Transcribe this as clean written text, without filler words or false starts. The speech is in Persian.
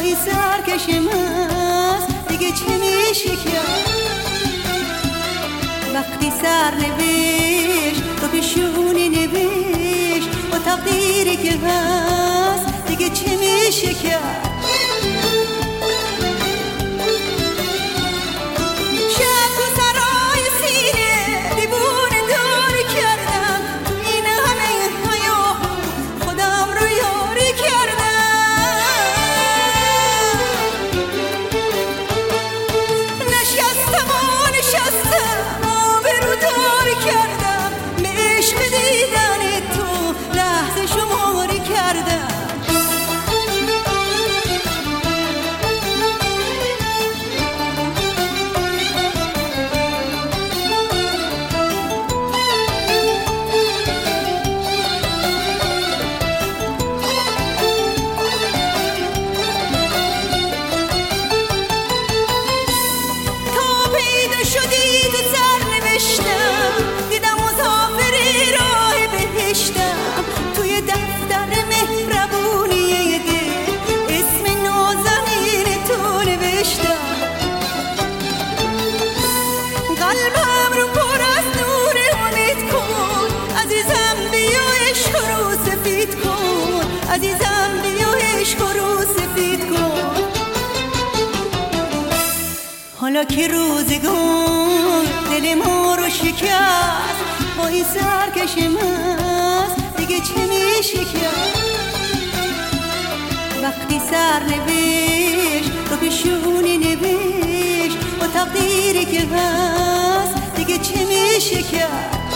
این سرکش مست دیگه چه میشه کرد؟ وقتی سر نوشت رو پیشونی نوشت با تقدیری که هست دیگه چه میشه کرد؟ شب تو سرای سینه دیوونه داری کردم، تو این همه حیاه خودم رو یاری کردم. نشستم و نشستم آبرو داری کردم، به عشق دیدن تو لحظه شماری کردم. شدی تو سر نوشتم، دیدم مسافری راه بهشتم، توی دفتر مهربونی دل اسم نازنین تو نوشتم. قلبم رو پر از نور امید کن، عزیزم بیا عشق رو سفید کن، عزیزم بیا عشق رو سفید کن. حالا که روزگار دل ما رو شکست با این سرکش مست دیگه چه میشه کرد؟ وقتی سر نوشت رو پیشونی نوشت با تقدیری که هست دیگه چه میشه کرد؟